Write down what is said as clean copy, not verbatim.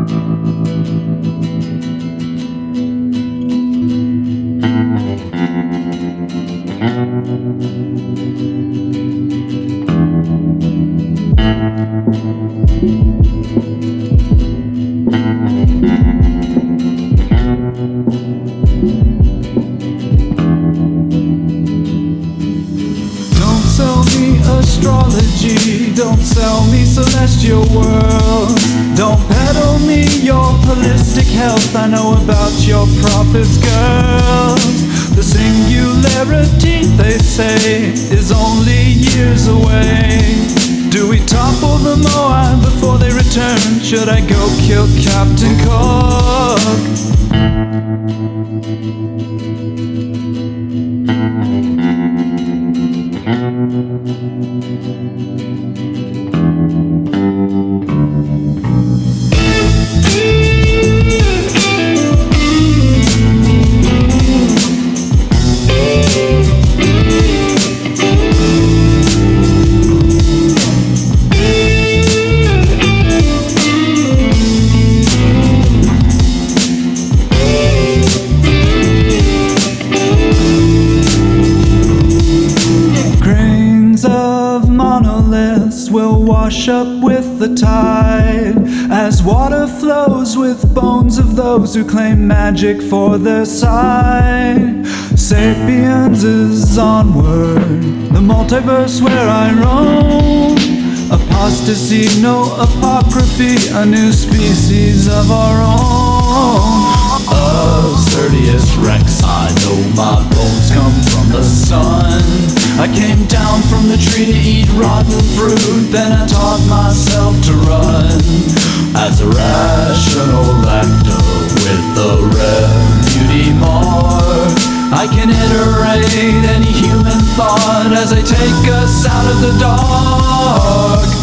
Astrology, don't sell me celestial worlds. Don't peddle me your holistic health. I know about your prophets, girls. The singularity, they say, is only years away. Do we topple the Moai before they return? Should I go kill Captain Cook? Will wash up with the tide as water flows with bones of those who claim magic for their side. Sapiens is onward, the multiverse where I roam. Apostasy, no apocryphy, a new species of our own. Certius Rex, I know my bones come from the sun. I came down from the tree to eat rotten fruit, then I taught myself to run as a rational actor with a rare beauty mark. I can iterate any human thought as I take us out of the dark.